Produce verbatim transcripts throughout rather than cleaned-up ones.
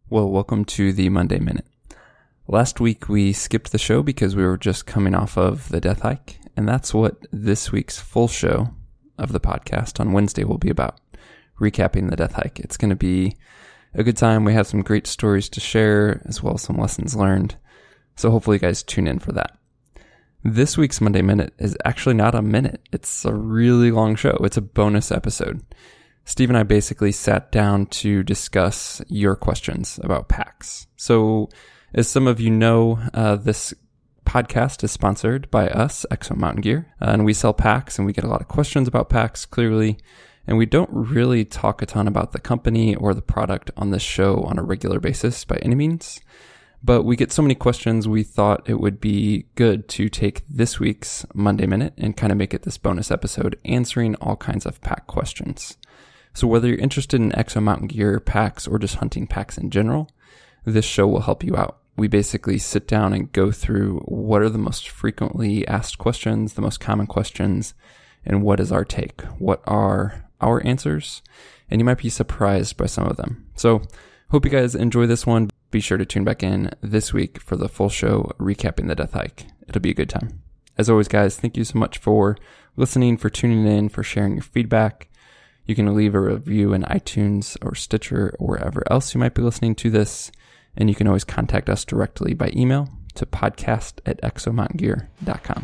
Well, welcome to the Monday Minute. Last week we skipped the show because we were just coming off of the death hike, and that's what this week's full show of the podcast on Wednesday will be about, recapping the death hike. It's going to be a good time. We have some great stories to share, as well as some lessons learned, so hopefully you guys tune in for that. This week's Monday Minute is actually not a minute. It's a really long show. It's a bonus episode. Steve and I basically sat down to discuss your questions about packs. So, as some of you know, uh, this podcast is sponsored by us, Exo Mountain Gear, uh, and we sell packs, and we get a lot of questions about packs, clearly, and we don't really talk a ton about the company or the product on this show on a regular basis by any means, but we get so many questions, we thought it would be good to take this week's Monday Minute and kind of make it this bonus episode answering all kinds of pack questions. So whether you're interested in Exo Mountain Gear packs or just hunting packs in general, this show will help you out. We basically sit down and go through what are the most frequently asked questions, the most common questions, and what is our take? What are our answers? And you might be surprised by some of them. So hope you guys enjoy this one. Be sure to tune back in this week for the full show recapping the death hike. It'll be a good time. As always, guys, thank you so much for listening, for tuning in, for sharing your feedback. You can leave a review in iTunes or Stitcher or wherever else you might be listening to this. And you can always contact us directly by email to podcast at exo mountain gear dot com.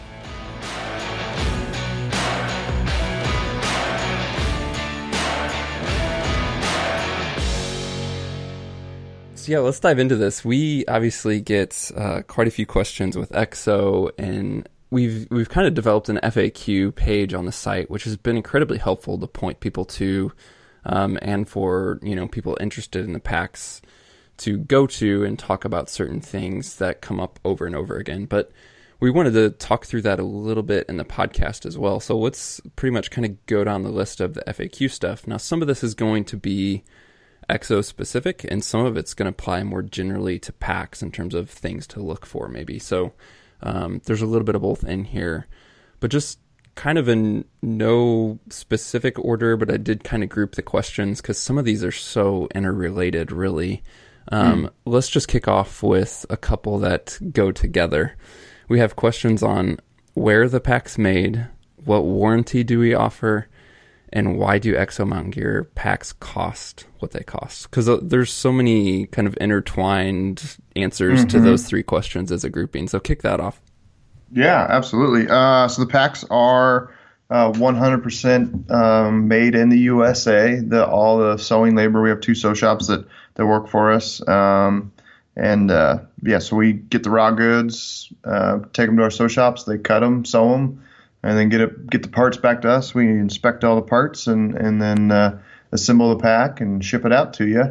So yeah, let's dive into this. We obviously get uh, quite a few questions with Exo, and We've we've kind of developed an F A Q page on the site, which has been incredibly helpful to point people to, um, and for you know people interested in the packs to go to and talk about certain things that come up over and over again. But we wanted to talk through that a little bit in the podcast as well. So let's pretty much kind of go down the list of the F A Q stuff. Now, some of this is going to be Exo specific, and some of it's going to apply more generally to packs in terms of things to look for, maybe. So. Um, there's a little bit of both in here, but just kind of in no specific order, but I did kind of group the questions because some of these are so interrelated, really. Um, mm. Let's just kick off with a couple that go together. We have questions on where the pack's made, what warranty do we offer, and why do Exo Mountain Gear packs cost what they cost? Because uh, there's so many kind of intertwined answers mm-hmm. to those three questions as a grouping. So kick that off. Yeah, absolutely. Uh, so the packs are uh, one hundred percent um, made in the U S A. The, all the sewing labor, we have two sew shops that, that work for us. Um, and uh, yeah, so we get the raw goods, uh, take them to our sew shops, they cut them, sew them, and then get it, get the parts back to us. We inspect all the parts and, and then uh, assemble the pack and ship it out to you.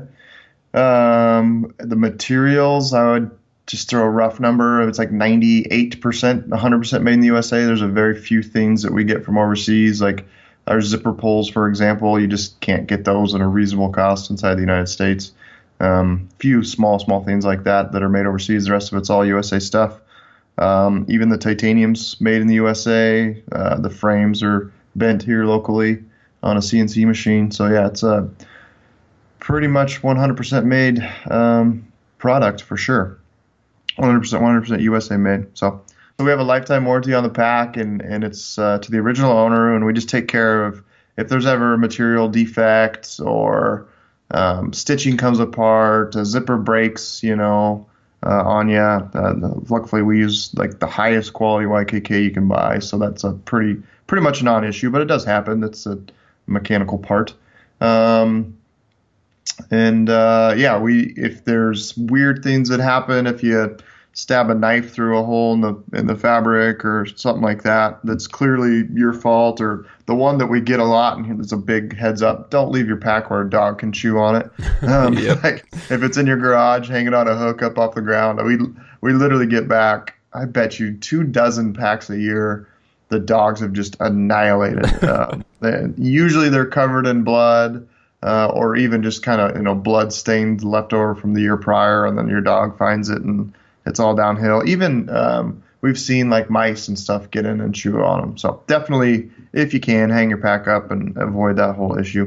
Um, the materials, I would just throw a rough number. It's like ninety-eight percent, one hundred percent made in the U S A. There's a very few things that we get from overseas, like our zipper pulls, for example. You just can't get those at a reasonable cost inside the United States. Um, few small, small things like that that are made overseas. The rest of it's all U S A stuff. Um, even the titanium's made in the U S A. Uh, the frames are bent here locally on a C N C machine. So yeah, it's a pretty much one hundred percent made um, product for sure. one hundred percent, one hundred percent U S A made. So, so we have a lifetime warranty on the pack, and and it's uh, to the original owner, and we just take care of if there's ever material defects or um, stitching comes apart, a zipper breaks, you know. Uh, on you. Uh, luckily, we use like the highest quality Y K K you can buy, so that's a pretty pretty much a non-issue. But it does happen. It's a mechanical part. Um, and uh, yeah, we if there's weird things that happen, if you stab a knife through a hole in the in the fabric or something like that, that's clearly your fault. Or the one that we get a lot, and it's a big heads up: don't leave your pack where a dog can chew on it. Um, yep. Like if it's in your garage, hanging on a hook up off the ground, we we literally get back, I bet you, two dozen packs a year. The dogs have just annihilated. uh, they, usually they're covered in blood. Uh, or even just kind of, you know, blood stained leftover from the year prior, and then your dog finds it and it's all downhill. Even um, we've seen like mice and stuff get in and chew on them. So definitely, if you can, hang your pack up and avoid that whole issue.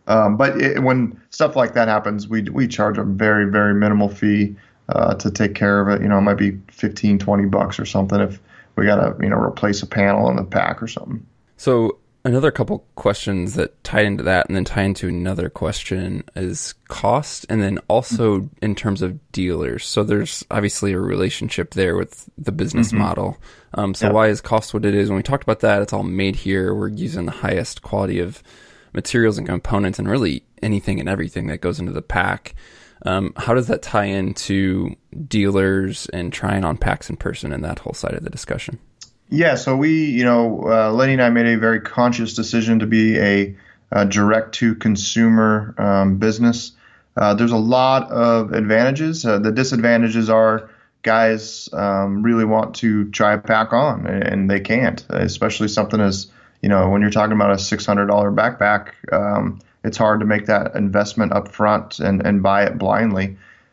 um, but it, when stuff like that happens, we we charge a very, very minimal fee uh, to take care of it. You know, it might be fifteen, twenty bucks or something if we got to, you know, replace a panel in the pack or something. So another couple questions that tie into that and then tie into another question is cost, and then also mm-hmm. in terms of dealers. So there's obviously a relationship there with the business mm-hmm. model. Um, so yeah. Why is cost what it is? When we talked about that, it's all made here. We're using the highest quality of materials and components and really anything and everything that goes into the pack. Um, how does that tie into dealers and trying on packs in person and that whole side of the discussion? Yeah, so we, you know, uh, Lenny and I made a very conscious decision to be a, a direct-to-consumer um, business. Uh, there's a lot of advantages. Uh, the disadvantages are guys um, really want to try a pack on, and, and they can't, especially something as, you know, when you're talking about a six hundred dollars backpack, um, it's hard to make that investment up front and, and buy it blindly.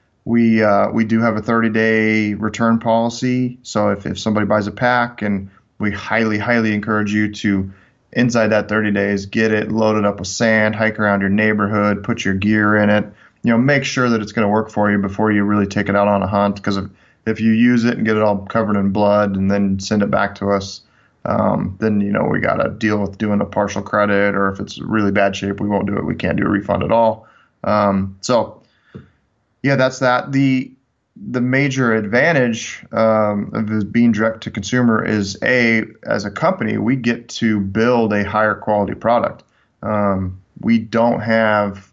We uh, we do have a thirty-day return policy. So if, if somebody buys a pack, and we highly, highly encourage you to, inside that thirty days, get it loaded up with sand, hike around your neighborhood, put your gear in it. You know, make sure that it's going to work for you before you really take it out on a hunt. Because if, if you use it and get it all covered in blood and then send it back to us, um, then, you know, we got to deal with doing a partial credit, or if it's really bad shape, we won't do it. We can't do a refund at all. Um, so, yeah, that's that. The the major advantage um, of being direct to consumer is, A, as a company, we get to build a higher quality product. Um, we don't have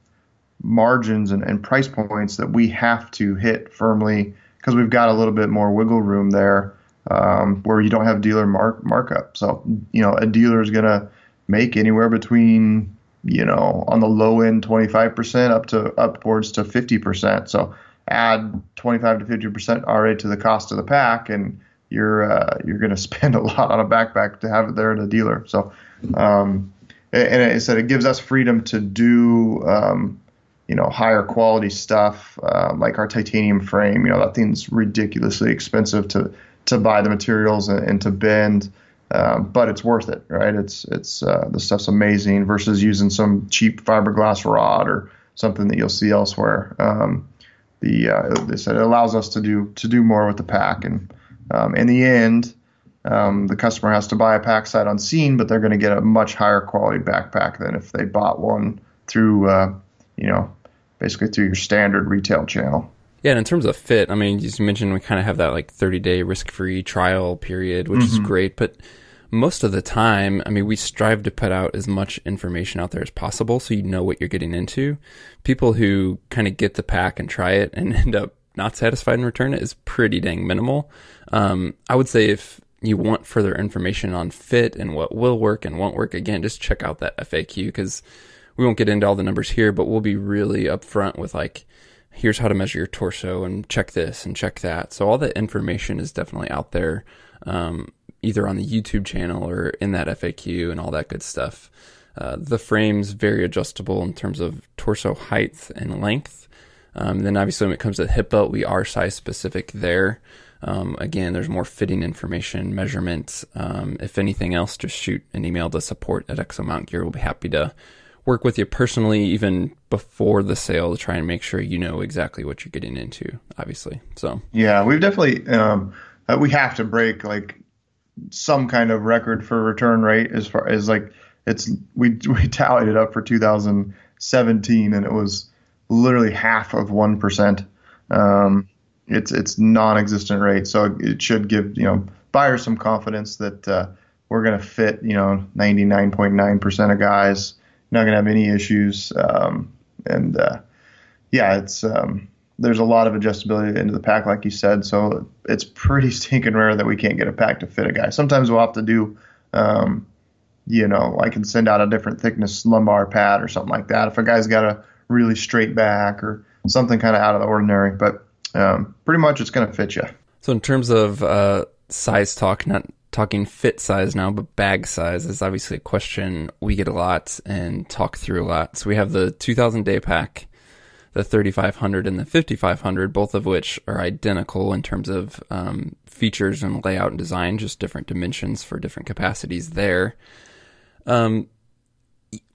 margins and, and price points that we have to hit firmly, because we've got a little bit more wiggle room there, um, where you don't have dealer mark markup. So, you know, a dealer is going to make anywhere between, you know, on the low end, twenty-five percent up to upwards to fifty percent. So add twenty-five to fifty percent already to the cost of the pack, and you're uh, you're going to spend a lot on a backpack to have it there at a dealer. So, um, and it said it gives us freedom to do, um, you know, higher quality stuff, uh, like our titanium frame. You know, that thing's ridiculously expensive to to buy the materials and, and to bend. Um, but it's worth it, right? It's it's uh, the stuff's amazing versus using some cheap fiberglass rod or something that you'll see elsewhere. Um, the uh, they said it allows us to do to do more with the pack, and um, in the end, um, the customer has to buy a pack sight unseen, but they're going to get a much higher quality backpack than if they bought one through, uh, you know, basically through your standard retail channel. Yeah, and in terms of fit, I mean, you mentioned we kind of have that like thirty-day risk-free trial period, which mm-hmm. is great, but most of the time, I mean, we strive to put out as much information out there as possible so you know what you're getting into. People who kind of get the pack and try it and end up not satisfied and return it is pretty dang minimal. Um, I would say if you want further information on fit and what will work and won't work, again, just check out that F A Q, because we won't get into all the numbers here, but we'll be really upfront with like, here's how to measure your torso and check this and check that. So all that information is definitely out there, um, either on the YouTube channel or in that F A Q and all that good stuff. Uh, the frame's very adjustable in terms of torso height and length. Um, then obviously when it comes to the hip belt, we are size specific there. Um, again, there's more fitting information, measurements. Um, if anything else, just shoot an email to support at Exo Mountain Gear. We'll be happy to work with you personally, even before the sale, to try and make sure you know exactly what you're getting into, obviously. So yeah, we've definitely, um, uh, we have to break like some kind of record for return rate as far as like it's, we, we tallied it up for two thousand seventeen and it was literally half of one percent. Um, it's, it's non-existent rate. So it should give, you know, buyers some confidence that, uh, we're going to fit, you know, ninety-nine point nine percent of guys. Not going to have any issues. Um, and, uh, yeah, it's, um, there's a lot of adjustability into the pack, like you said. So it's pretty stinking rare that we can't get a pack to fit a guy. Sometimes we'll have to do, um, you know, I can send out a different thickness lumbar pad or something like that if a guy's got a really straight back or something kind of out of the ordinary. But um, pretty much it's going to fit you. So in terms of uh, size talk, not talking fit size now, but bag size is obviously a question we get a lot and talk through a lot. So we have the two thousand day pack, the thirty-five hundred and the fifty-five hundred, both of which are identical in terms of um, features and layout and design, just different dimensions for different capacities there. Um,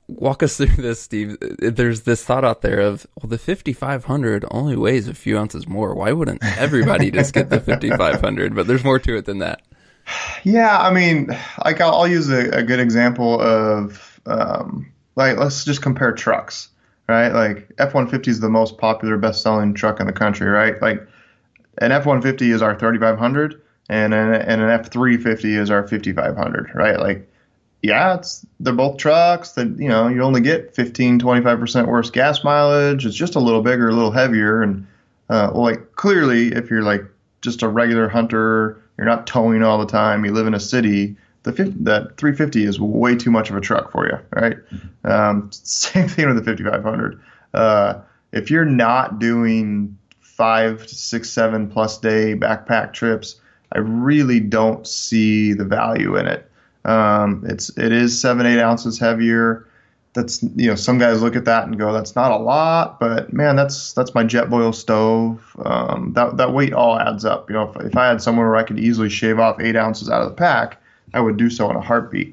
walk us through this, Steve. There's this thought out there of, well, the fifty-five hundred only weighs a few ounces more. Why wouldn't everybody just get the fifty-five hundred? But there's more to it than that. Yeah, I mean, like I'll, I'll use a, a good example of, um, like, let's just compare trucks, right? Like F one fifty is the most popular, best-selling truck in the country, right? Like an F one fifty is our thirty-five hundred, and an, and an F three fifty is our fifty-five hundred, right? Like, yeah, it's they're both trucks that, you know, you only get fifteen, twenty-five percent worse gas mileage. It's just a little bigger, a little heavier, and uh, well, like clearly, if you're like just a regular hunter, you're not towing all the time, you live in a city, the fifty, that three fifty is way too much of a truck for you, right? Um, same thing with the fifty-five hundred. Uh, if you're not doing five, six, seven plus day backpack trips, I really don't see the value in it. Um, it's it is seven, eight ounces heavier. That's, you know, some guys look at that and go, that's not a lot, but man, that's that's my Jetboil stove. Um, that that weight all adds up. You know, if, if I had somewhere where I could easily shave off eight ounces out of the pack, I would do so in a heartbeat.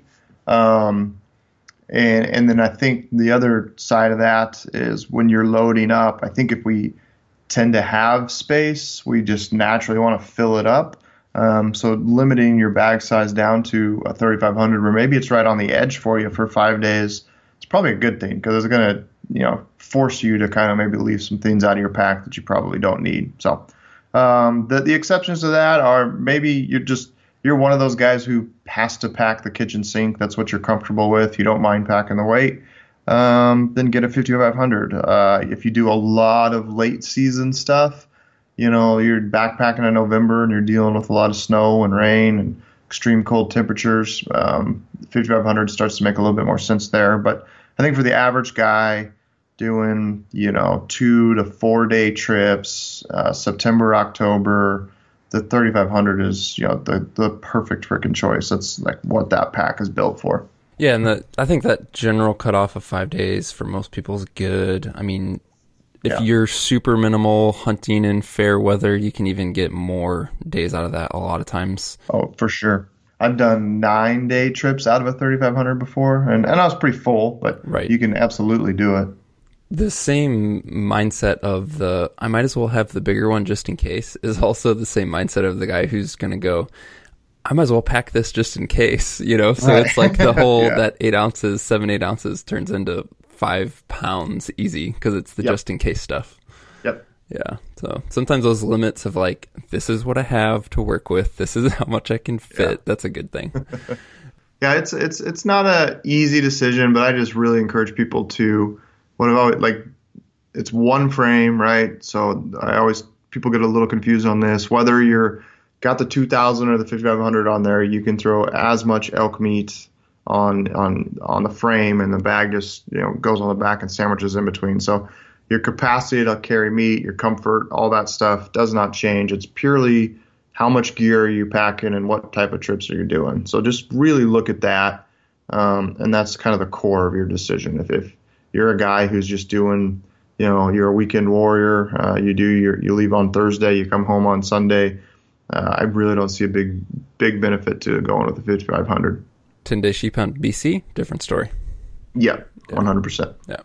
Um, and and then I think the other side of that is when you're loading up. I think if we tend to have space, we just naturally want to fill it up. Um, so limiting your bag size down to a thirty-five hundred, or maybe it's right on the edge for you for five days. It's probably a good thing because it's going to, you know, force you to kind of maybe leave some things out of your pack that you probably don't need. So um, the the exceptions to that are maybe you're just you're one of those guys who has to pack the kitchen sink. That's what you're comfortable with. You don't mind packing the weight. Um, then get a fifty-five hundred. Uh, if you do a lot of late season stuff, you know, you're backpacking in November and you're dealing with a lot of snow and rain and extreme cold temperatures, um, fifty-five hundred starts to make a little bit more sense there. But I think for the average guy doing, you know, two to four day trips, uh, September, October, the thirty-five hundred is, you know, the, the perfect freaking choice. That's like what that pack is built for. Yeah, and the, I think that general cutoff of five days for most people is good. I mean, if yeah. you're super minimal hunting in fair weather, you can even get more days out of that a lot of times. Oh, for sure. I've done nine day trips out of a thirty-five hundred before, and, and I was pretty full, but right. you can absolutely do it. The same mindset of the, I might as well have the bigger one just in case, is also the same mindset of the guy who's going to go, I might as well pack this just in case, you know? So right. it's like the whole, yeah. that eight ounces, seven, eight ounces turns into five pounds easy because it's the yep. just in case stuff. Yep. Yeah. So sometimes those limits of like, this is what I have to work with. This is how much I can fit. Yeah. That's a good thing. yeah. It's, it's, it's not a easy decision, but I just really encourage people to, what I've always, like, it's one frame, right? So I always, people get a little confused on this, whether you're got the two thousand or the fifty-five hundred on there, you can throw as much elk meat on, on, on the frame, and the bag just, you know, goes on the back and sandwiches in between. So your capacity to carry meat, your comfort, all that stuff does not change. It's purely how much gear are you packing and what type of trips are you doing. So just really look at that. Um, and that's kind of the core of your decision. If, if you're a guy who's just doing, you know, you're a weekend warrior, uh, you do your, you leave on Thursday, you come home on Sunday. Uh, I really don't see a big, big benefit to going with the fifty-five hundred. ten day sheep hunt B C, different story. Yeah, one hundred percent. Yeah.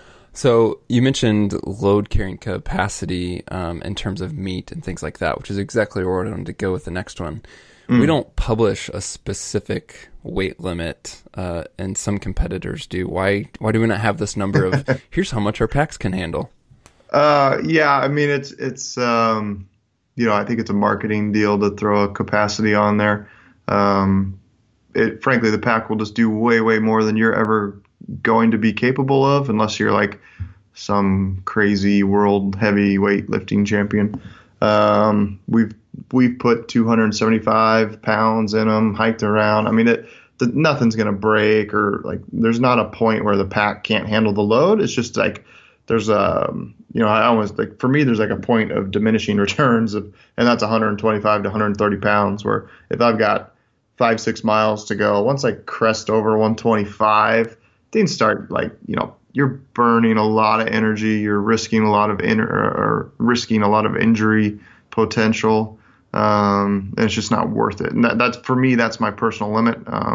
So you mentioned load carrying capacity um, in terms of meat and things like that, which is exactly where I wanted to go with the next one. Mm. We don't publish a specific weight limit, uh, and some competitors do. Why Why do we not have this number of, here's how much our packs can handle? Uh, yeah, I mean, it's, it's um, you know, I think it's a marketing deal to throw a capacity on there. Um, it, frankly, the pack will just do way, way more than you're ever going to be capable of, unless you're like some crazy world heavyweight lifting champion. Um, we've we've put two hundred seventy-five pounds in them, hiked around. I mean, it the, nothing's gonna break, or like there's not a point where the pack can't handle the load. It's just like there's a you know I almost like for me there's like a point of diminishing returns of, and that's one hundred twenty-five to one hundred thirty pounds. Where if I've got five six miles to go, once I crest over one twenty-five. Things start like, you know, you're burning a lot of energy. You're risking a lot of in, or, or risking a lot of injury potential. Um, and it's just not worth it. And that, that's for me, that's my personal limit. Um,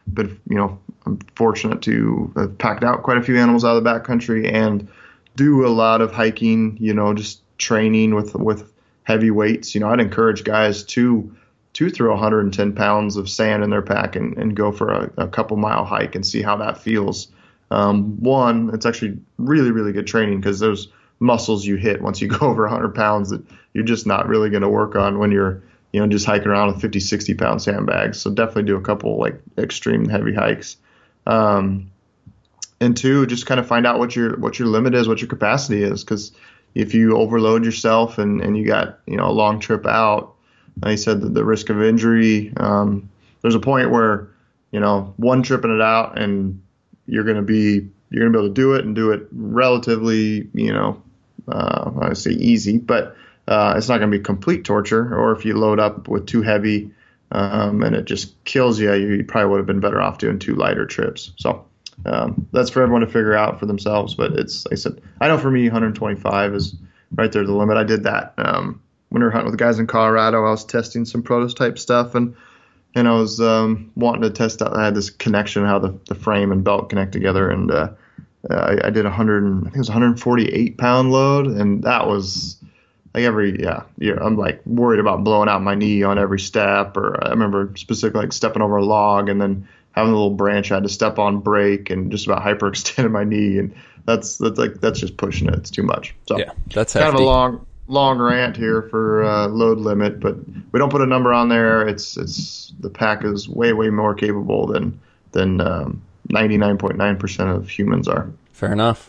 been, you know, I'm fortunate to have packed out quite a few animals out of the backcountry and do a lot of hiking, you know, just training with, with heavy weights. You know, I'd encourage guys to, to throw one hundred ten pounds of sand in their pack and, and go for a, a couple mile hike and see how that feels. Um, one, it's actually really, really good training because there's muscles you hit once you go over one hundred pounds that you're just not really going to work on when you're, you know, just hiking around with fifty, sixty pound sandbags. So definitely do a couple like extreme heavy hikes. Um, and two, just kind of find out what your, what your limit is, what your capacity is. Cause if you overload yourself and, and you got, you know, a long trip out, like I said, the, the risk of injury, um, there's a point where, you know, one tripping it out and you're going to be, you're going to be able to do it and do it relatively, you know, uh, I would say easy, but uh, it's not going to be complete torture. Or if you load up with too heavy um, and it just kills you, you probably would have been better off doing two lighter trips. So um, that's for everyone to figure out for themselves. But it's, like I said, I know for me, one hundred twenty-five is right there the limit. I did that um, when we were hunting with the guys in Colorado. I was testing some prototype stuff and and I was um, wanting to test out. I had this connection, how the, the frame and belt connect together, and uh, Uh, I, I did one hundred, I think it was one hundred forty-eight pound load, and that was like every, yeah, yeah, I'm like worried about blowing out my knee on every step. Or I remember specifically like stepping over a log and then having a little branch I had to step on, break, and just about hyperextended my knee. And that's, that's like, that's just pushing it. It's too much. So yeah, that's kind hefty. of a long, long rant here for uh, load limit, but we don't put a number on there. It's, it's, the pack is way, way more capable than, than, um, ninety-nine point nine percent of humans are. Fair enough.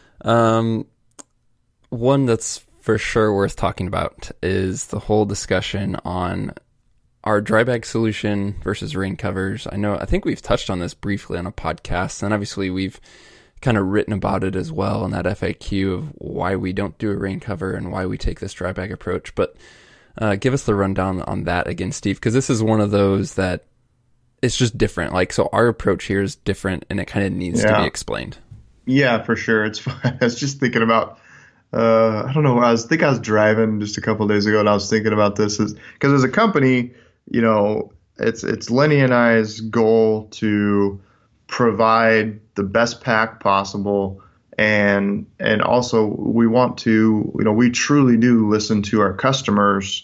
Um, one that's for sure worth talking about is the whole discussion on our dry bag solution versus rain covers. I know, I think we've touched on this briefly on a podcast, and obviously we've kind of written about it as well in that F A Q of why we don't do a rain cover and why we take this dry bag approach. But uh, give us the rundown on that again, Steve, because this is one of those that it's just different. Like, so our approach here is different and it kind of needs yeah. to be explained. Yeah, for sure. It's fun. I was just thinking about, uh, I don't know, I was think I was driving just a couple of days ago and I was thinking about this is because as a company, you know, it's, it's Lenny and I's goal to provide the best pack possible. And, and also we want to, you know, we truly do listen to our customers,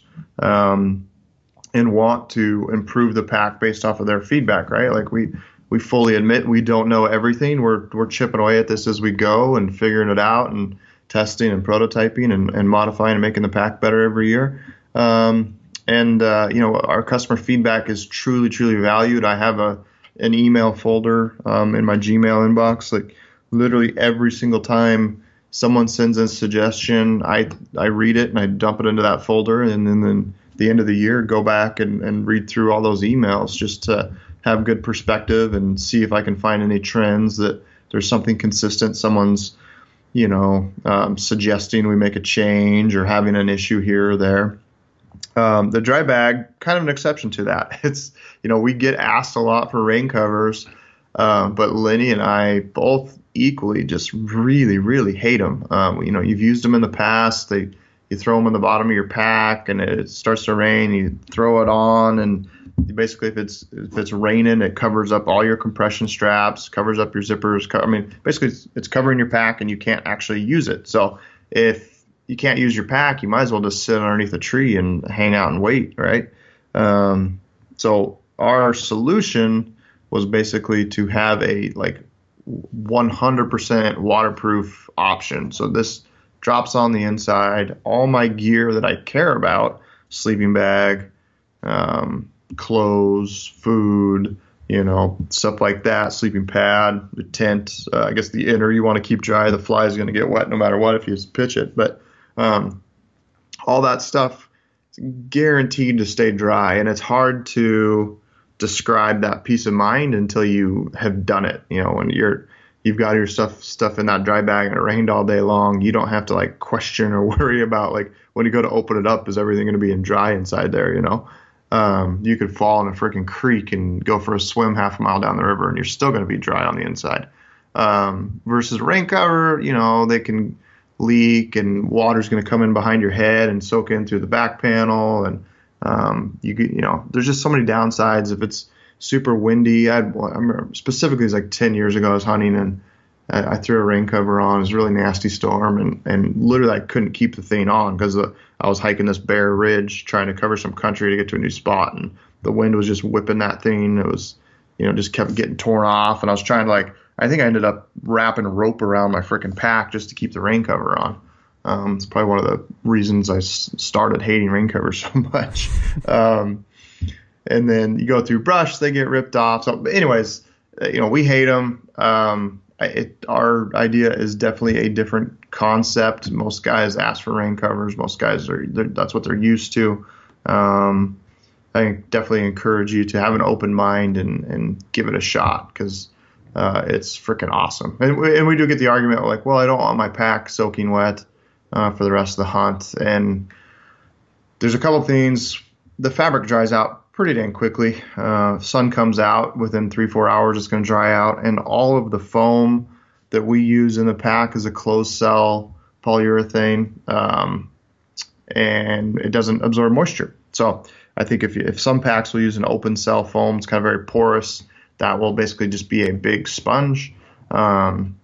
um, and want to improve the pack based off of their feedback, right? Like we, we fully admit we don't know everything. We're, we're chipping away at this as we go and figuring it out and testing and prototyping and, and modifying and making the pack better every year. Um, and, uh, you know, our customer feedback is truly, truly valued. I have a, an email folder, um, in my Gmail inbox, like literally every single time someone sends a suggestion, I, I read it and I dump it into that folder. And then, then the end of the year, go back and, and read through all those emails just to have good perspective and see if I can find any trends that there's something consistent. Someone's, you know, um, suggesting we make a change or having an issue here or there. Um, the dry bag, kind of an exception to that. It's, you know, we get asked a lot for rain covers, uh, but Lenny and I both equally just really, really hate them. Um, you know, you've used them in the past. They, you throw them in the bottom of your pack and it starts to rain. You throw it on and basically if it's if it's raining, it covers up all your compression straps, covers up your zippers. I mean, basically it's, it's covering your pack and you can't actually use it. So if you can't use your pack, you might as well just sit underneath a tree and hang out and wait, right? Um, so our solution was basically to have a like one hundred percent waterproof option. So this drops on the inside. All my gear that I care about, sleeping bag, um, clothes, food, you know, stuff like that, sleeping pad, the tent, uh, I guess the inner you want to keep dry. The fly is going to get wet no matter what if you pitch it. But um, all that stuff is guaranteed to stay dry. And it's hard to describe that peace of mind until you have done it. You know, when you're you've got your stuff stuff in that dry bag and it rained all day long, you don't have to like question or worry about like when you go to open it up, is everything going to be in dry inside there? You know, um, you could fall in a freaking creek and go for a swim half a mile down the river and you're still going to be dry on the inside. Um, versus rain cover, you know, they can leak and water's going to come in behind your head and soak in through the back panel. And um, you you know, there's just so many downsides. If it's super windy. I, had, I remember specifically it was like ten years ago I was hunting and I, I threw a rain cover on. It was a really nasty storm and, and literally I couldn't keep the thing on because I was hiking this bare ridge trying to cover some country to get to a new spot, and the wind was just whipping that thing. It was, you know, just kept getting torn off, and I was trying to like, I think I ended up wrapping rope around my freaking pack just to keep the rain cover on. Um, it's probably one of the reasons I s- started hating rain covers so much. Um, and then you go through brush, they get ripped off. So, but anyways, you know, we hate them. Um, it, our idea is definitely a different concept. Most guys ask for rain covers. Most guys are, that's what they're used to. Um, I definitely encourage you to have an open mind and, and give it a shot because uh, it's freaking awesome. And we, and we do get the argument like, well, I don't want my pack soaking wet uh, for the rest of the hunt. And there's a couple things. The fabric dries out pretty dang quickly. Uh, sun comes out within three, four hours, it's going to dry out. And all of the foam that we use in the pack is a closed cell polyurethane, um, and it doesn't absorb moisture. So I think if you, if some packs will use an open cell foam, it's kind of very porous. That will basically just be a big sponge. Um,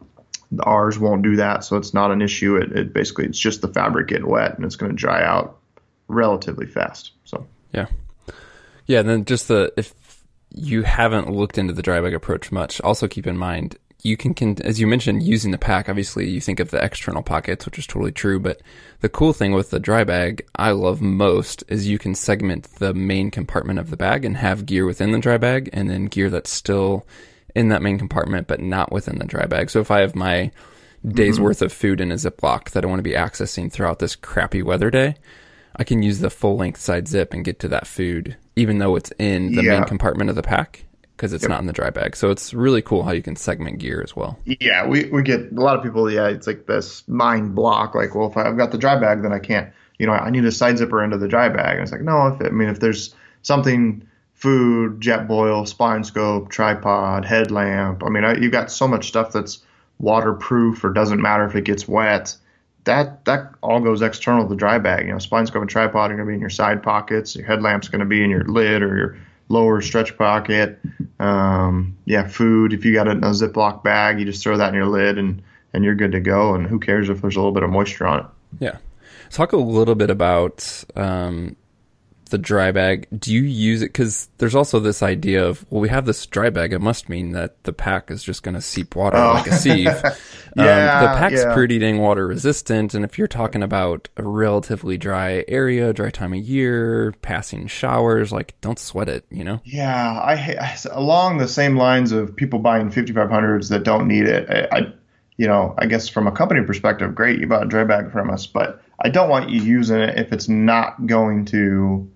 ours won't do that, so it's not an issue. It, it basically it's just the fabric getting wet, and it's going to dry out relatively fast. So yeah, yeah. And then just the if you haven't looked into the dry bag approach much, also keep in mind you can, can, as you mentioned, using the pack, obviously you think of the external pockets, which is totally true. But the cool thing with the dry bag I love most is you can segment the main compartment of the bag and have gear within the dry bag and then gear that's still in that main compartment, but not within the dry bag. So if I have my day's mm-hmm. worth of food in a Ziploc that I want to be accessing throughout this crappy weather day, I can use the full length side zip and get to that food, even though it's in the yeah. main compartment of the pack, because it's yep. not in the dry bag. So it's really cool how you can segment gear as well. Yeah, we, we get a lot of people, yeah, it's like this mind block. Like, well, if I've got the dry bag, then I can't, you know, I need a side zipper into the dry bag. And it's like, no, if I mean, if there's something, food, Jetboil, spine scope, tripod, headlamp, I mean, I, you've got so much stuff that's waterproof or doesn't matter if it gets wet. That that all goes external to the dry bag. You know, spine scope and tripod are going to be in your side pockets. Your headlamp's going to be in your lid or your lower stretch pocket. Um, yeah, food. If you got it in a Ziploc bag, you just throw that in your lid and, and you're good to go. And who cares if there's a little bit of moisture on it? Yeah. Talk a little bit about um, the dry bag. Do you use it? Because there's also this idea of, well, we have this dry bag. It must mean that the pack is just going to seep water oh. like a sieve. yeah, um, the pack's yeah. pretty dang water resistant. And if you're talking about a relatively dry area, dry time of year, passing showers, like don't sweat it, you know? Yeah. I, along the same lines of people buying fifty-five hundreds that don't need it. I, I, you know, I guess from a company perspective, great, you bought a dry bag from us, but I don't want you using it if it's not going to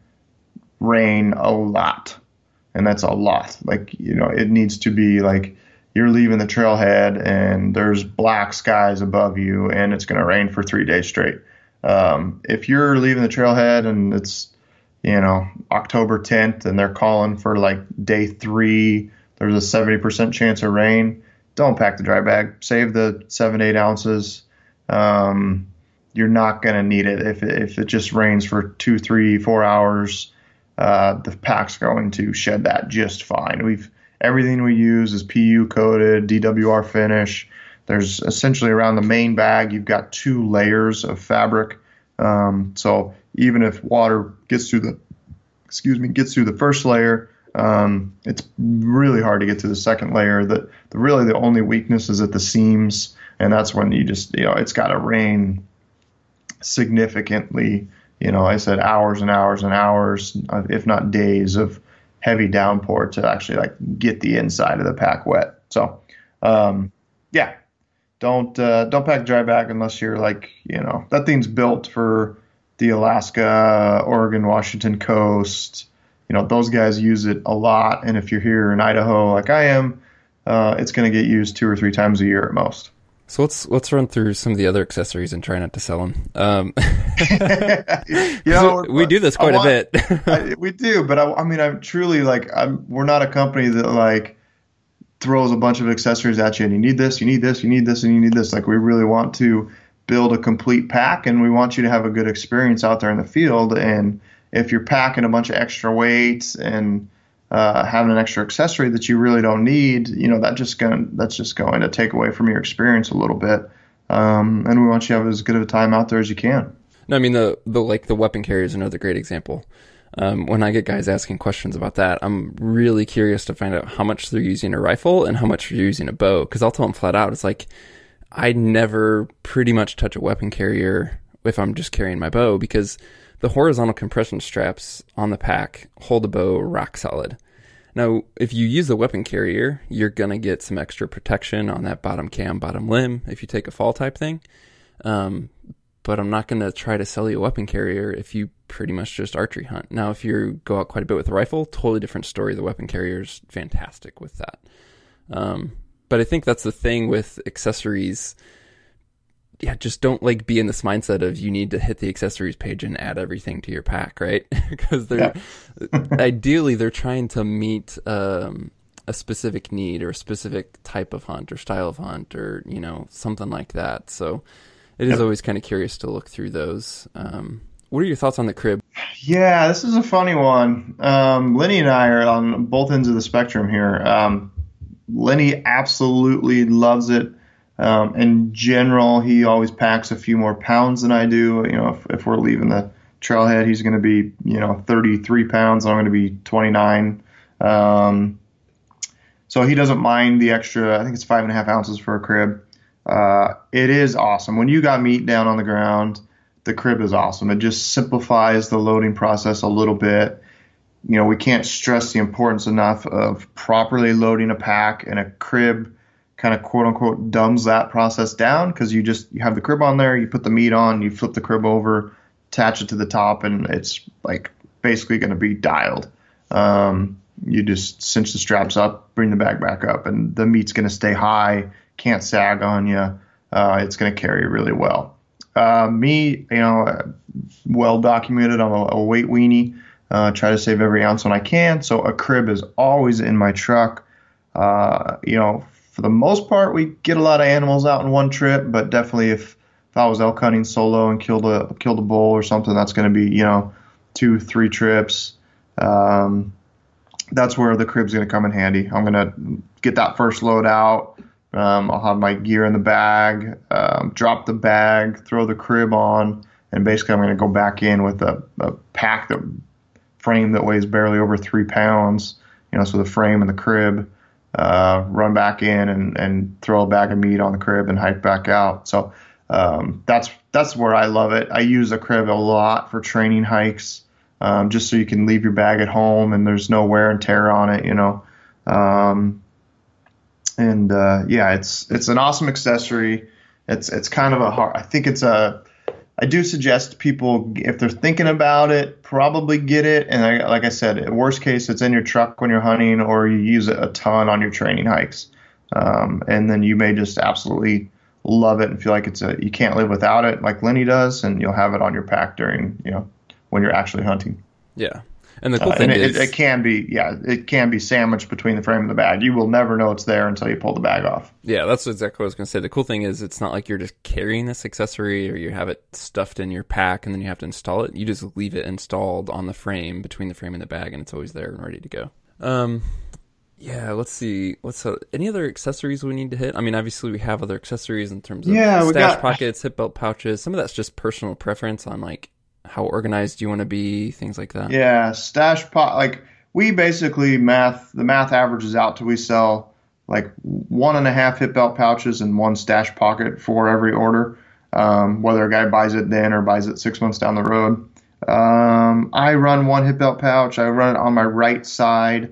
rain a lot. And that's a lot. Like, you know, it needs to be like you're leaving the trailhead and there's black skies above you and it's going to rain for three days straight. Um, if you're leaving the trailhead and it's, you know, October tenth and they're calling for like day three, there's a seventy percent chance of rain, don't pack the dry bag. Save the seven, eight ounces. Um, you're not going to need it. If it, if it just rains for two, three, four hours, uh, the pack's going to shed that just fine. We've everything we use is P U coated, D W R finish. There's essentially around the main bag, you've got two layers of fabric. Um, so even if water gets through the, excuse me, gets through the first layer, um, it's really hard to get to the second layer. That the really the only weakness is at the seams, and that's when you just, you know, it's got to rain significantly. You know, I said hours and hours and hours, if not days of heavy downpour to actually like get the inside of the pack wet. So, um, yeah, don't, uh, don't pack a dry bag unless you're like, you know, that thing's built for the Alaska, Oregon, Washington coast. You know, those guys use it a lot. And if you're here in Idaho, like I am, uh, it's going to get used two or three times a year at most. So let's let's run through some of the other accessories and try not to sell them. Um, you know, we do this quite want, a bit. I, we do, but I, I mean, I'm truly like, I'm, we're not a company that like throws a bunch of accessories at you and you need this, you need this, you need this, and you need this. Like we really want to build a complete pack and we want you to have a good experience out there in the field. And if you're packing a bunch of extra weights and uh, having an extra accessory that you really don't need, you know, that just going that's just going to take away from your experience a little bit. Um, and we want you to have as good of a time out there as you can. No, I mean, the, the like the weapon carrier is another great example. Um, when I get guys asking questions about that, I'm really curious to find out how much they're using a rifle and how much they're using a bow. Because I'll tell them flat out, it's like, I never pretty much touch a weapon carrier if I'm just carrying my bow, because the horizontal compression straps on the pack hold the bow rock solid. Now, if you use the weapon carrier, you're going to get some extra protection on that bottom cam, bottom limb if you take a fall type thing. Um, but I'm not going to try to sell you a weapon carrier if you pretty much just archery hunt. Now, if you go out quite a bit with a rifle, totally different story. The weapon carrier is fantastic with that. Um, but I think that's the thing with accessories. Yeah, just don't like be in this mindset of you need to hit the accessories page and add everything to your pack, right? Because they're yeah. ideally they're trying to meet um, a specific need or a specific type of hunt or style of hunt or, you know, something like that. So it is yep. always kind of curious to look through those. Um, what are your thoughts on the crib? Yeah, this is a funny one. Um, Lenny and I are on both ends of the spectrum here. Um, Lenny absolutely loves it. Um, in general, he always packs a few more pounds than I do. You know, if, if we're leaving the trailhead, he's going to be, you know, thirty-three pounds. I'm going to be twenty-nine. Um, so he doesn't mind the extra, I think it's five and a half ounces for a crib. Uh, it is awesome. When you got meat down on the ground, the crib is awesome. It just simplifies the loading process a little bit. You know, we can't stress the importance enough of properly loading a pack, and a crib kind of quote unquote dumbs that process down, because you just you have the crib on there, you put the meat on, you flip the crib over, attach it to the top, and it's like basically going to be dialed. Um, you just cinch the straps up, bring the bag back up, and the meat's going to stay high, can't sag on you. Uh, it's going to carry really well. Uh, me, you know, well documented, I'm a, a weight weenie. Uh, try to save every ounce when I can, so a crib is always in my truck. Uh, you know, for the most part, we get a lot of animals out in one trip, but definitely if, if I was elk hunting solo and killed a killed a bull or something, that's going to be, you know, two, three trips. Um, that's where the crib's going to come in handy. I'm going to get that first load out. Um, I'll have my gear in the bag, um, drop the bag, throw the crib on, and basically I'm going to go back in with a, a pack that frame that weighs barely over three pounds. You know, so the frame and the crib. Uh, run back in and, and throw a bag of meat on the crib and hike back out. So um, that's that's where I love it. I use a crib a lot for training hikes, um, just so you can leave your bag at home and there's no wear and tear on it, you know. Um, and uh, yeah, it's it's an awesome accessory. It's it's kind of a hard. I think it's a. I do suggest people, if they're thinking about it, probably get it. And I, like I said, worst case, it's in your truck when you're hunting, or you use it a ton on your training hikes. Um, and then you may just absolutely love it and feel like it's a you can't live without it, like Lenny does, and you'll have it on your pack during, you know, when you're actually hunting. Yeah. And the cool uh, thing and is, it, it can be, yeah, it can be sandwiched between the frame and the bag. You will never know it's there until you pull the bag off. Yeah, that's exactly what I was going to say. The cool thing is, it's not like you're just carrying this accessory or you have it stuffed in your pack and then you have to install it. You just leave it installed on the frame, between the frame and the bag, and it's always there and ready to go. Um, yeah, let's see. What's uh, any other accessories we need to hit? I mean, obviously we have other accessories in terms of yeah, stash got... pockets, hip belt pouches. Some of that's just personal preference on like how organized you want to be, things like that. Yeah, stash pot. Like we basically math the math averages out to we sell like one and a half hip belt pouches and one stash pocket for every order. Um, whether a guy buys it then or buys it six months down the road. Um, I run one hip belt pouch. I run it on my right side.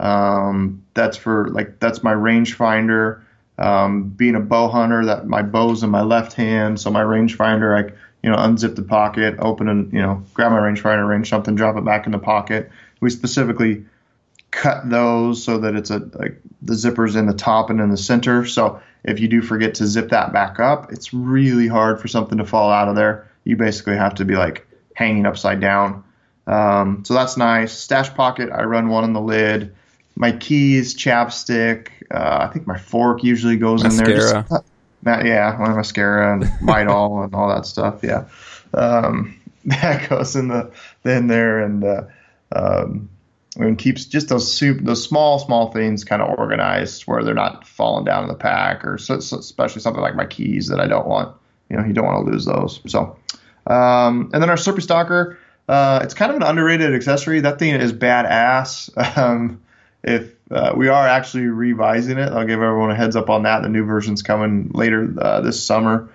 Um, that's for like that's my rangefinder. Um, being a bow hunter, that my bow's in my left hand, so my rangefinder, I you know, unzip the pocket, open and, you know, grab my rangefinder, range something, drop it back in the pocket. We specifically cut those so that it's a like the zipper's in the top and in the center. So if you do forget to zip that back up, it's really hard for something to fall out of there. You basically have to be like hanging upside down. Um, so that's nice. Stash pocket, I run one on the lid. My keys, chapstick, uh, I think my fork usually goes Mascara. in there. Just, That, yeah, my mascara and Midol and all that stuff. Yeah, um, that goes in the in there, and uh, um, and keeps just those soup, those small, small things kind of organized where they're not falling down in the pack, or so, so especially something like my keys that I don't want. You know, you don't want to lose those. So, um, and then our Slurpee Stalker, uh, it's kind of an underrated accessory. That thing is badass. Um, if uh, we are actually revising it, I'll give everyone a heads up on that. The new version's coming later uh, this summer.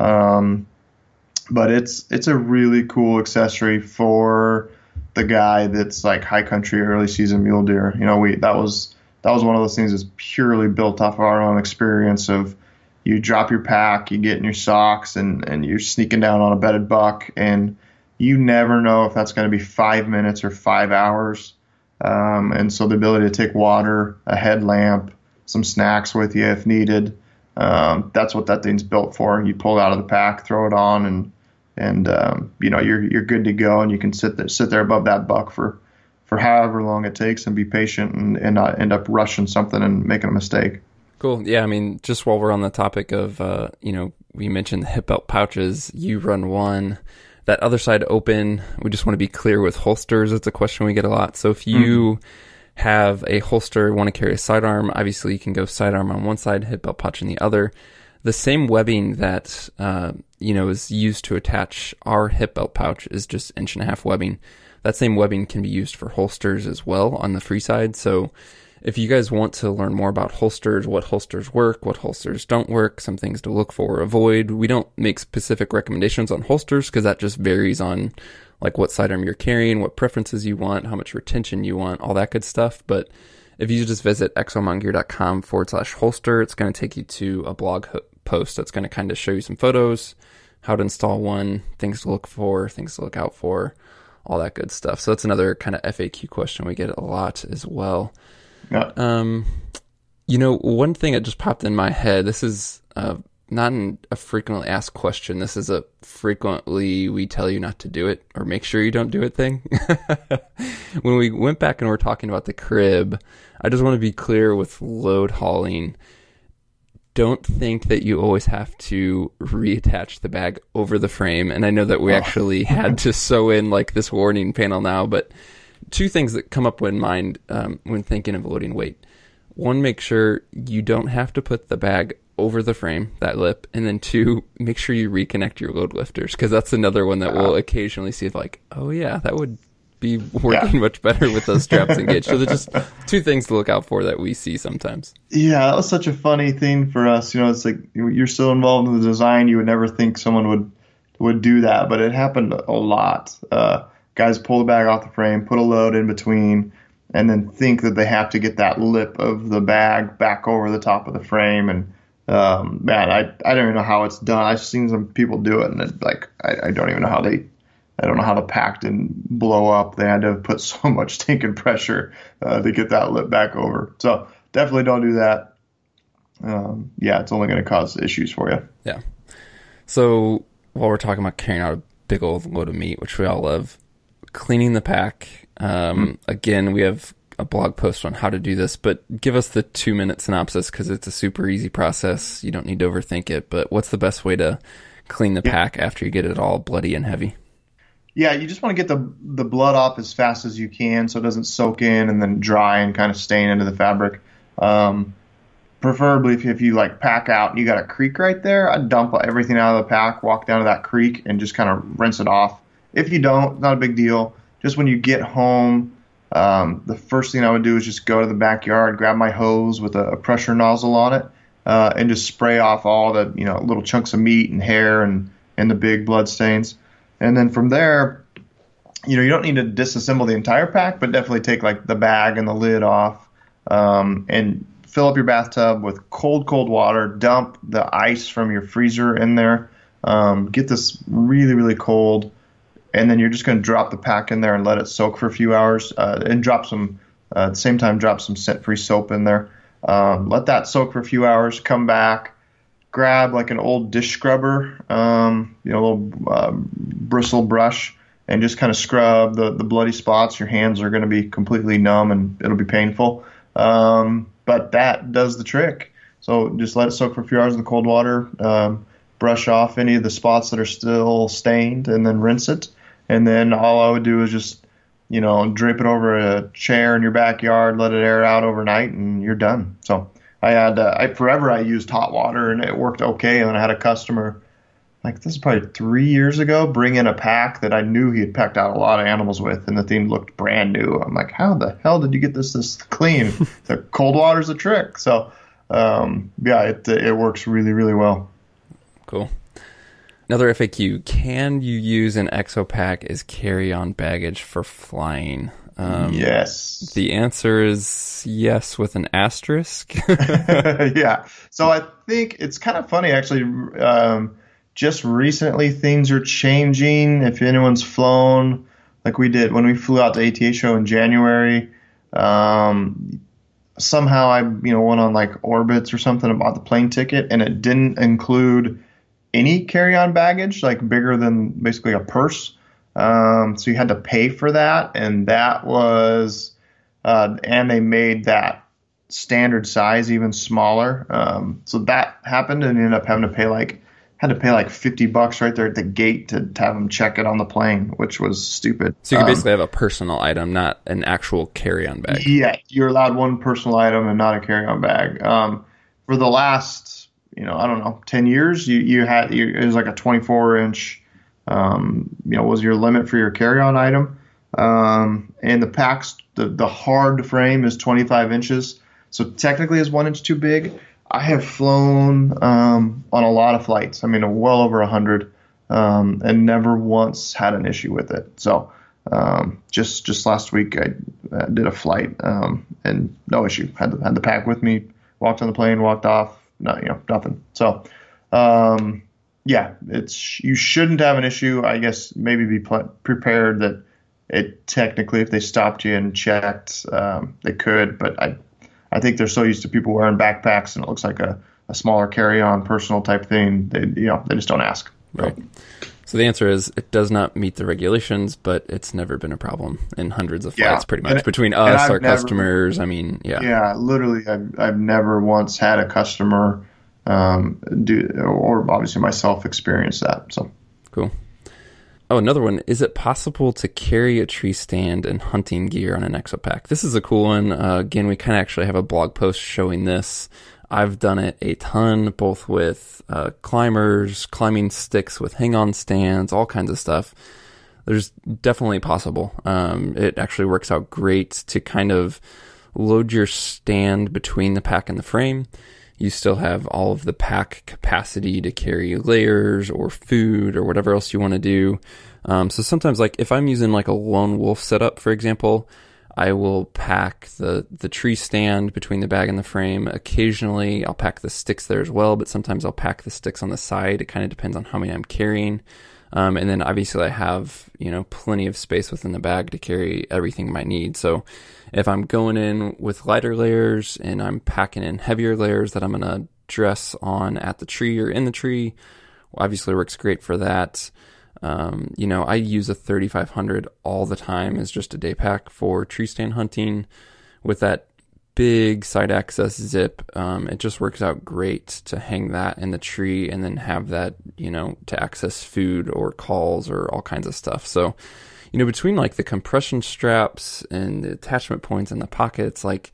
Um, but it's it's a really cool accessory for the guy that's like high country early season mule deer. You know, we that was that was one of those things that's purely built off of our own experience of you drop your pack, you get in your socks, and, and you're sneaking down on a bedded buck, and you never know if that's going to be five minutes or five hours. Um, and so the ability to take water, a headlamp, some snacks with you if needed, um, that's what that thing's built for. You pull it out of the pack, throw it on, and and um, you know you're you're good to go, and you can sit there sit there above that buck for for however long it takes, and be patient and, and not end up rushing something and making a mistake. Cool. Yeah, I mean, just while we're on the topic of, uh, you know, we mentioned the hip belt pouches, you run one. That other side open, we just want to be clear with holsters. It's a question we get a lot. So if you mm-hmm. have a holster, want to carry a sidearm, obviously you can go sidearm on one side, hip belt pouch on the other. The same webbing that, uh, you know, is used to attach our hip belt pouch is just inch and a half webbing. That same webbing can be used for holsters as well on the free side. So if you guys want to learn more about holsters, what holsters work, what holsters don't work, some things to look for or avoid, we don't make specific recommendations on holsters because that just varies on like what sidearm you're carrying, what preferences you want, how much retention you want, all that good stuff. But if you just visit exomountaingear.com forward slash holster, it's going to take you to a blog ho- post that's going to kind of show you some photos, how to install one, things to look for, things to look out for, all that good stuff. So that's another kind of F A Q question we get a lot as well. Yeah. Um, you know, one thing that just popped in my head, this is uh, not an, a frequently asked question. This is a frequently we tell you not to do it or make sure you don't do it thing. When we went back and we're talking about the crib, I just want to be clear with load hauling. Don't think that you always have to reattach the bag over the frame. And I know that we oh. actually had to sew in like this warning panel now, but two things that come up in mind um, when thinking of loading weight. One, make sure you don't have to put the bag over the frame, that lip. And then two, make sure you reconnect your load lifters, because that's another one that we'll occasionally see like, oh yeah, that would be working yeah. much better with those straps engaged. So there's just two things to look out for that we see sometimes. Yeah, that was such a funny thing for us. You know, it's like you're so involved in the design, you would never think someone would would do that, but it happened a lot. Uh, guys pull the bag off the frame, put a load in between, and then think that they have to get that lip of the bag back over the top of the frame. And um, man, I I don't even know how it's done. I've seen some people do it, and it, like I, I don't even know how they. I don't know how the pack didn't blow up. They had to put so much stinking pressure uh, to get that lip back over. So definitely don't do that. Um, yeah, it's only going to cause issues for you. Yeah. So while we're talking about carrying out a big old load of meat, which we all love, cleaning the pack. Um, mm-hmm. Again, we have a blog post on how to do this, but give us the two minute synopsis because it's a super easy process. You don't need to overthink it. But what's the best way to clean the yeah. pack after you get it all bloody and heavy? Yeah, you just want to get the the blood off as fast as you can so it doesn't soak in and then dry and kind of stain into the fabric. Um, preferably if you, if you like pack out and you got a creek right there, I'd dump everything out of the pack, walk down to that creek, and just kind of rinse it off. If you don't, not a big deal. Just when you get home, um, the first thing I would do is just go to the backyard, grab my hose with a, a pressure nozzle on it, uh, and just spray off all the you know little chunks of meat and hair and, and the big blood stains. And then from there, you know, you don't need to disassemble the entire pack, but definitely take like the bag and the lid off, um, and fill up your bathtub with cold, cold water. Dump the ice from your freezer in there. Um, get this really, really cold, and then you're just going to drop the pack in there and let it soak for a few hours. Uh, and drop some, uh, at the same time, drop some scent-free soap in there. Um, let that soak for a few hours. Come back. Grab like an old dish scrubber, um, you know, a little uh, bristle brush, and just kind of scrub the, the bloody spots. Your hands are going to be completely numb and it'll be painful. Um, but that does the trick. So just let it soak for a few hours in the cold water, um, brush off any of the spots that are still stained, and then rinse it. And then all I would do is just you know, drape it over a chair in your backyard, let it air out overnight, and you're done. So I had, uh, I forever I used hot water, and it worked okay. And then I had a customer, like this is probably three years ago, bring in a pack that I knew he had packed out a lot of animals with, and the thing looked brand new. I'm like, how the hell did you get this this clean? The cold water's a trick. So um, yeah, it it works really, really well. Cool. Another F A Q, can you use an Exopack as carry-on baggage for flying? Um, yes. The answer is yes with an asterisk. Yeah. So I think it's kind of funny, actually. Um, just recently, things are changing. If anyone's flown, like we did when we flew out to A T A show in January, um, somehow I you know went on like Orbitz or something about the plane ticket, and it didn't include any carry-on baggage, like bigger than basically a purse. Um, so you had to pay for that, and that was, uh, and they made that standard size even smaller. Um, so that happened, and you ended up having to pay like, had to pay like fifty bucks right there at the gate to, to have them check it on the plane, which was stupid. So you can um, basically have a personal item, not an actual carry-on bag. Yeah, you're allowed one personal item and not a carry-on bag. Um, for the last, you know, I don't know, ten years, you, you had, you, it was like a twenty-four inch, um, you know, was your limit for your carry-on item. Um, and the packs, the, the hard frame is twenty-five inches. So technically it's one inch too big. I have flown, um, on a lot of flights. I mean, well over a hundred, um, and never once had an issue with it. So, um, just, just last week I uh, did a flight, um, and no issue. Had the, had the pack with me, walked on the plane, walked off. No, you know, nothing. So, um, yeah, it's, you shouldn't have an issue. I guess maybe be pl- prepared that it technically, if they stopped you and checked, um, they could, but I, I think they're so used to people wearing backpacks and it looks like a, a smaller carry-on personal type thing. They, you know, they just don't ask. Right. So the answer is it does not meet the regulations, but it's never been a problem in hundreds of flights, yeah. pretty much, and, between us, our never, customers. I mean, yeah. Yeah, literally, I've, I've never once had a customer um, do, or obviously myself experience that. So cool. Oh, another one. Is it possible to carry a tree stand and hunting gear on an Exopack? This is a cool one. Uh, again, we kind of actually have a blog post showing this. I've done it a ton, both with uh, climbers, climbing sticks with hang-on stands, all kinds of stuff. There's definitely possible. Um, it actually works out great to kind of load your stand between the pack and the frame. You still have all of the pack capacity to carry layers or food or whatever else you want to do. Um, so sometimes, like if I'm using like a lone wolf setup, for example, I will pack the, the tree stand between the bag and the frame. Occasionally, I'll pack the sticks there as well, but sometimes I'll pack the sticks on the side. It kind of depends on how many I'm carrying. Um, and then obviously I have, you know, plenty of space within the bag to carry everything I might need. So if I'm going in with lighter layers and I'm packing in heavier layers that I'm going to dress on at the tree or in the tree, well, obviously it works great for that. Um, you know, I use a thirty-five hundred all the time as just a day pack for tree stand hunting with that big side access zip. Um, it just works out great to hang that in the tree and then have that, you know, to access food or calls or all kinds of stuff. So, you know, between like the compression straps and the attachment points and the pockets, like,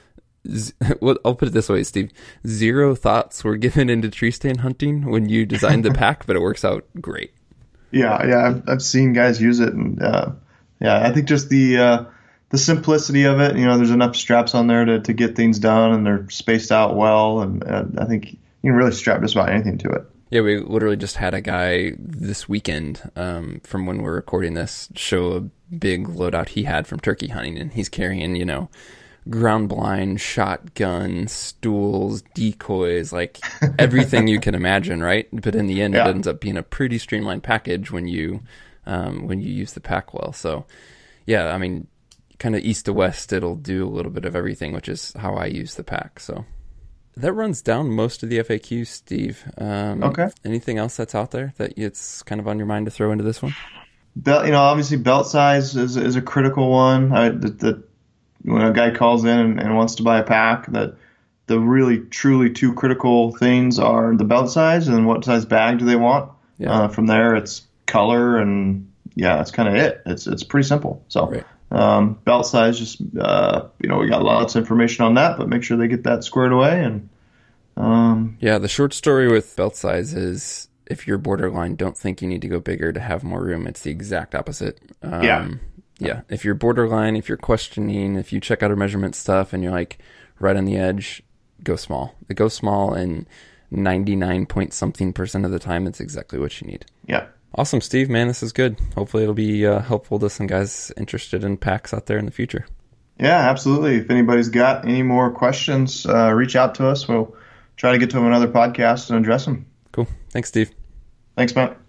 z- well, I'll put it this way, Steve, zero thoughts were given into tree stand hunting when you designed the pack, but it works out great. Yeah, yeah, I've, I've seen guys use it, and uh, yeah, I think just the uh, the simplicity of it. You know, there's enough straps on there to, to get things done, and they're spaced out well, and uh, I think you can really strap just about anything to it. Yeah, we literally just had a guy this weekend, um, from when we're recording this, show a big loadout he had from turkey hunting, and he's carrying, you know, ground blind, shotgun, stools, decoys, like everything you can imagine, right? But in the end, yeah. It ends up being a pretty streamlined package when you um, when you use the pack well. So, yeah, I mean, kind of east to west, it'll do a little bit of everything, which is how I use the pack. So that runs down most of the F A Qs, Steve. Um, okay. Anything else that's out there that it's kind of on your mind to throw into this one? Belt, you know, obviously belt size is is a critical one. I, the, the When a guy calls in and, and wants to buy a pack, that the really, truly two critical things are the belt size and what size bag do they want. Yeah. Uh, from there, it's color and yeah, that's kind of it. It's it's pretty simple. So, right. Um, belt size, just uh, you know, we got lots of information on that, but make sure they get that squared away. And um, yeah, the short story with belt size is if you're borderline, don't think you need to go bigger to have more room. It's the exact opposite. Um, yeah, yeah. If you're borderline, if you're questioning, if you check out our measurement stuff and you're like right on the edge, go small. It goes small, and ninety-nine point something percent of the time, it's exactly what you need. Yeah. Awesome, Steve, man, this is good. Hopefully it'll be uh, helpful to some guys interested in packs out there in the future. Yeah, absolutely. If anybody's got any more questions, uh, reach out to us. We'll try to get to another podcast and address them. Cool. Thanks, Steve. Thanks, Matt.